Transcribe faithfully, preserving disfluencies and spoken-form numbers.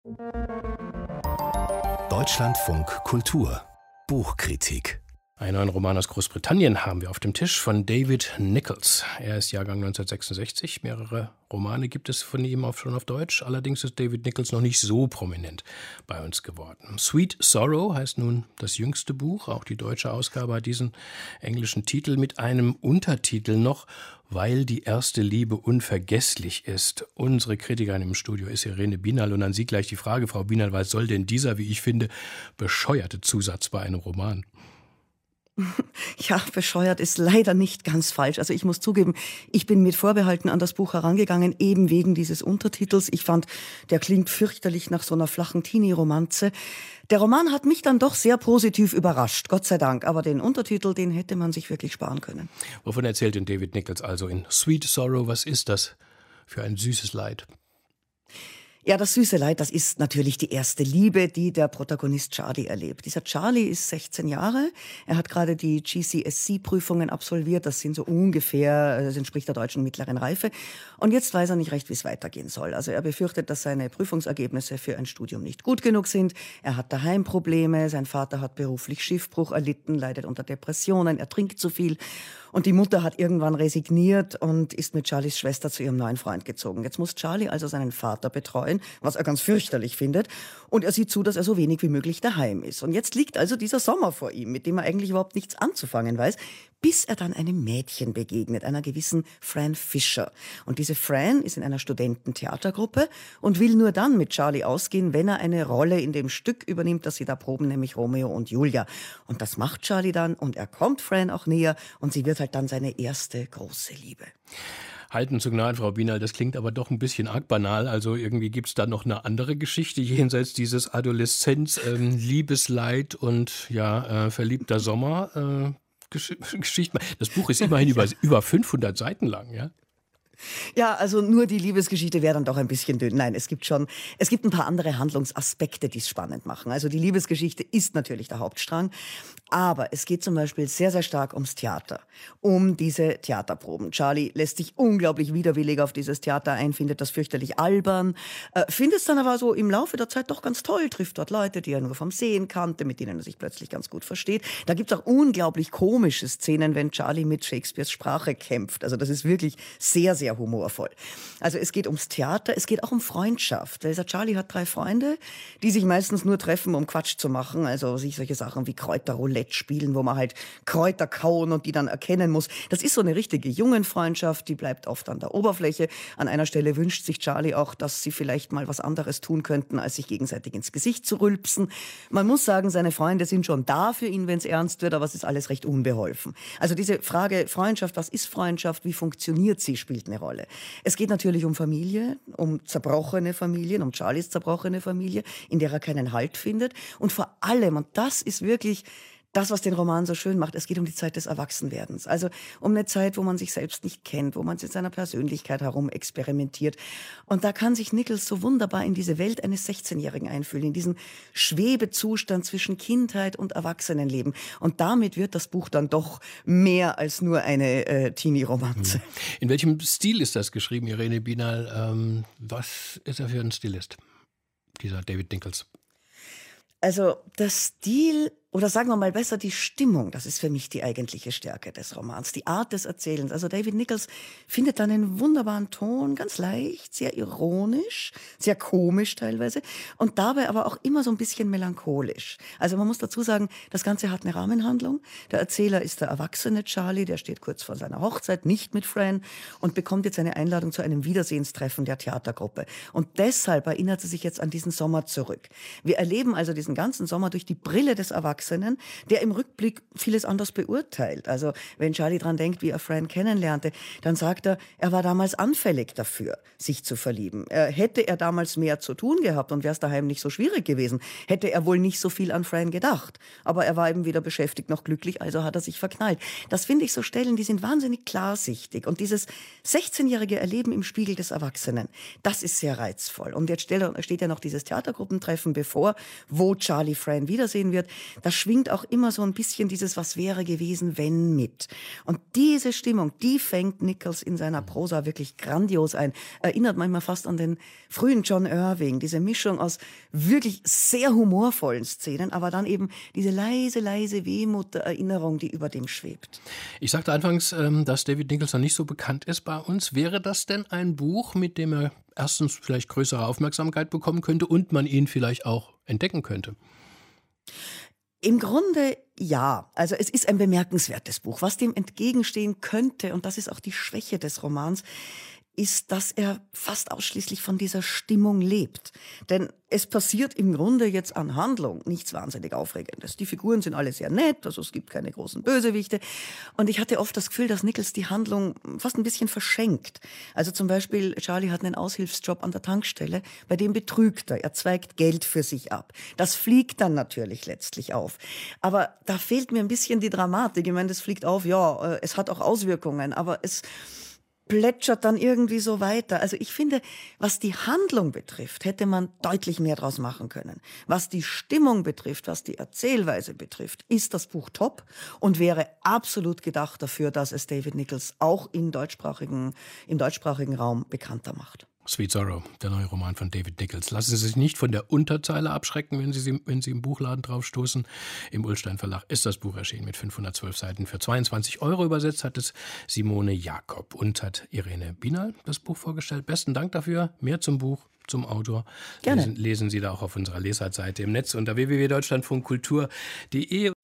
Deutschlandfunk Kultur Buchkritik. Einen neuen Roman aus Großbritannien haben wir auf dem Tisch von David Nicholls. Er ist Jahrgang neunzehnhundertsechsundsechzig. Mehrere Romane gibt es von ihm auch schon auf Deutsch. Allerdings ist David Nicholls noch nicht so prominent bei uns geworden. Sweet Sorrow heißt nun das jüngste Buch. Auch die deutsche Ausgabe hat diesen englischen Titel mit einem Untertitel noch, weil die erste Liebe unvergesslich ist. Unsere Kritikerin im Studio ist Irene Bienal und an Sie gleich die Frage, Frau Bienal, was soll denn dieser, wie ich finde, bescheuerte Zusatz bei einem Roman? Ja, bescheuert ist leider nicht ganz falsch. Also ich muss zugeben, ich bin mit Vorbehalten an das Buch herangegangen, eben wegen dieses Untertitels. Ich fand, der klingt fürchterlich nach so einer flachen Teenie-Romanze. Der Roman hat mich dann doch sehr positiv überrascht, Gott sei Dank. Aber den Untertitel, den hätte man sich wirklich sparen können. Wovon erzählt denn David Nicholls also in Sweet Sorrow? Was ist das für ein süßes Leid? Ja, das süße Leid, das ist natürlich die erste Liebe, die der Protagonist Charlie erlebt. Dieser Charlie ist sechzehn Jahre. Er hat gerade die G C S E-Prüfungen absolviert. Das sind so ungefähr, das entspricht der deutschen mittleren Reife. Und jetzt weiß er nicht recht, wie es weitergehen soll. Also er befürchtet, dass seine Prüfungsergebnisse für ein Studium nicht gut genug sind. Er hat daheim Probleme. Sein Vater hat beruflich Schiffbruch erlitten, leidet unter Depressionen. Er trinkt zu viel. Und die Mutter hat irgendwann resigniert und ist mit Charlies Schwester zu ihrem neuen Freund gezogen. Jetzt muss Charlie also seinen Vater betreuen, was er ganz fürchterlich findet. Und er sieht zu, dass er so wenig wie möglich daheim ist. Und jetzt liegt also dieser Sommer vor ihm, mit dem er eigentlich überhaupt nichts anzufangen weiß, bis er dann einem Mädchen begegnet, einer gewissen Fran Fisher. Und diese Fran ist in einer Studententheatergruppe und will nur dann mit Charlie ausgehen, wenn er eine Rolle in dem Stück übernimmt, das sie da proben, nämlich Romeo und Julia. Und das macht Charlie dann und er kommt Fran auch näher und sie wird halt dann seine erste große Liebe. Halten zu Gnaden, Frau Bienal, das klingt aber doch ein bisschen arg banal. Also irgendwie gibt es da noch eine andere Geschichte jenseits dieses Adoleszenz, ähm, Liebesleid und ja, äh, verliebter Sommer. Äh, Gesch- Geschichten. Das Buch ist immerhin über, über fünfhundert Seiten lang, ja? Ja, also nur die Liebesgeschichte wäre dann doch ein bisschen dünn. Nein, es gibt schon, es gibt ein paar andere Handlungsaspekte, die es spannend machen. Also die Liebesgeschichte ist natürlich der Hauptstrang, aber es geht zum Beispiel sehr, sehr stark ums Theater, um diese Theaterproben. Charlie lässt sich unglaublich widerwillig auf dieses Theater ein, findet das fürchterlich albern, äh, findet es dann aber so im Laufe der Zeit doch ganz toll, trifft dort Leute, die er nur vom Sehen kannte, mit denen er sich plötzlich ganz gut versteht. Da gibt es auch unglaublich komische Szenen, wenn Charlie mit Shakespeares Sprache kämpft. Also das ist wirklich sehr, sehr sehr humorvoll. Also es geht ums Theater, es geht auch um Freundschaft. Dieser Charlie hat drei Freunde, die sich meistens nur treffen, um Quatsch zu machen. Also sich solche Sachen wie Kräuterroulette spielen, wo man halt Kräuter kauen und die dann erkennen muss. Das ist so eine richtige Jungenfreundschaft, die bleibt oft an der Oberfläche. An einer Stelle wünscht sich Charlie auch, dass sie vielleicht mal was anderes tun könnten, als sich gegenseitig ins Gesicht zu rülpsen. Man muss sagen, seine Freunde sind schon da für ihn, wenn es ernst wird, aber es ist alles recht unbeholfen. Also diese Frage Freundschaft, was ist Freundschaft, wie funktioniert sie, spielt eine Rolle. Es geht natürlich um Familie, um zerbrochene Familien, um Charlies zerbrochene Familie, in der er keinen Halt findet. Und vor allem, und das ist wirklich das, was den Roman so schön macht, es geht um die Zeit des Erwachsenwerdens. Also um eine Zeit, wo man sich selbst nicht kennt, wo man in seiner Persönlichkeit herum experimentiert. Und da kann sich Nicholls so wunderbar in diese Welt eines sechzehnjährigen einfühlen, in diesen Schwebezustand zwischen Kindheit und Erwachsenenleben. Und damit wird das Buch dann doch mehr als nur eine äh, Teenie-Romanze. In welchem Stil ist das geschrieben, Irene Bienal? Ähm, was ist er für ein Stilist, dieser David Nicholls? Also der Stil, oder sagen wir mal besser die Stimmung, das ist für mich die eigentliche Stärke des Romans, die Art des Erzählens. Also David Nicholls findet dann einen wunderbaren Ton, ganz leicht, sehr ironisch, sehr komisch teilweise und dabei aber auch immer so ein bisschen melancholisch. Also man muss dazu sagen, das Ganze hat eine Rahmenhandlung. Der Erzähler ist der erwachsene Charlie, der steht kurz vor seiner Hochzeit, nicht mit Fran und bekommt jetzt eine Einladung zu einem Wiedersehenstreffen der Theatergruppe. Und deshalb erinnert er sich jetzt an diesen Sommer zurück. Wir erleben also diesen ganzen Sommer durch die Brille des Erwachsenen, der im Rückblick vieles anders beurteilt. Also wenn Charlie dran denkt, wie er Fran kennenlernte, dann sagt er, er war damals anfällig dafür, sich zu verlieben. Er, hätte er damals mehr zu tun gehabt und wäre es daheim nicht so schwierig gewesen, hätte er wohl nicht so viel an Fran gedacht. Aber er war eben weder beschäftigt noch glücklich, also hat er sich verknallt. Das finde ich so Stellen, die sind wahnsinnig klarsichtig. Und dieses sechzehnjährige Erleben im Spiegel des Erwachsenen, das ist sehr reizvoll. Und jetzt steht ja noch dieses Theatergruppentreffen bevor, wo Charlie Fran wiedersehen wird. Da schwingt auch immer so ein bisschen dieses Was wäre gewesen, wenn mit. Und diese Stimmung, die fängt Nichols in seiner Prosa wirklich grandios ein. Erinnert manchmal fast an den frühen John Irving, diese Mischung aus wirklich sehr humorvollen Szenen, aber dann eben diese leise, leise Wehmut der Erinnerung, die über dem schwebt. Ich sagte anfangs, dass David Nichols noch nicht so bekannt ist bei uns. Wäre das denn ein Buch, mit dem er erstens vielleicht größere Aufmerksamkeit bekommen könnte und man ihn vielleicht auch entdecken könnte? Im Grunde ja. Also es ist ein bemerkenswertes Buch. Was dem entgegenstehen könnte, und das ist auch die Schwäche des Romans, ist, dass er fast ausschließlich von dieser Stimmung lebt. Denn es passiert im Grunde jetzt an Handlung nichts wahnsinnig Aufregendes. Die Figuren sind alle sehr nett, also es gibt keine großen Bösewichte. Und ich hatte oft das Gefühl, dass Nichols die Handlung fast ein bisschen verschenkt. Also zum Beispiel, Charlie hat einen Aushilfsjob an der Tankstelle, bei dem betrügt er, er zweigt Geld für sich ab. Das fliegt dann natürlich letztlich auf. Aber da fehlt mir ein bisschen die Dramatik. Ich meine, das fliegt auf, ja, es hat auch Auswirkungen, aber es plätschert dann irgendwie so weiter. Also ich finde, was die Handlung betrifft, hätte man deutlich mehr draus machen können. Was die Stimmung betrifft, was die Erzählweise betrifft, ist das Buch top und wäre absolut gedacht dafür, dass es David Nichols auch im deutschsprachigen, im deutschsprachigen Raum bekannter macht. Sweet Sorrow, der neue Roman von David Nichols. Lassen Sie sich nicht von der Unterzeile abschrecken, wenn Sie, wenn Sie im Buchladen draufstoßen. Im Ullstein Verlag ist das Buch erschienen mit fünfhundertzwölf Seiten. Für zweiundzwanzig Euro übersetzt hat es Simone Jakob und hat Irene Bienal das Buch vorgestellt. Besten Dank dafür. Mehr zum Buch, zum Autor. Gerne. Lesen, lesen Sie da auch auf unserer Lesartseite im Netz unter w w w punkt deutschlandfunk kultur punkt d e.